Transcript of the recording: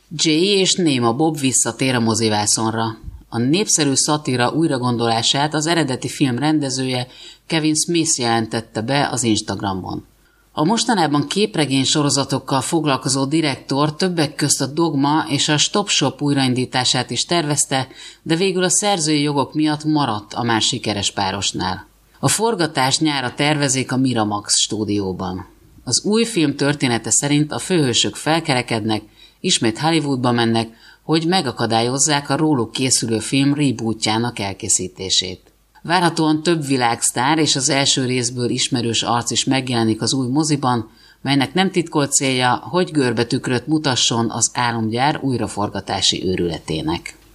Jay és Néma Bob visszatér a mozivászonra. A népszerű szatíra újragondolását az eredeti film rendezője Kevin Smith jelentette be az Instagramon. A mostanában képregény sorozatokkal foglalkozó direktor többek közt a Dogma és a Stop Shop újraindítását is tervezte, de végül a szerzői jogok miatt maradt a már sikeres párosnál. A forgatás nyára tervezik a Miramax stúdióban. Az új film története szerint a főhősök felkerekednek, ismét Hollywoodba mennek, hogy megakadályozzák a róluk készülő film rebootjának elkészítését. Várhatóan több világsztár és az első részből ismerős arc is megjelenik az új moziban, melynek nem titkolt célja, hogy görbetükröt mutasson az álomgyár újraforgatási őrületének.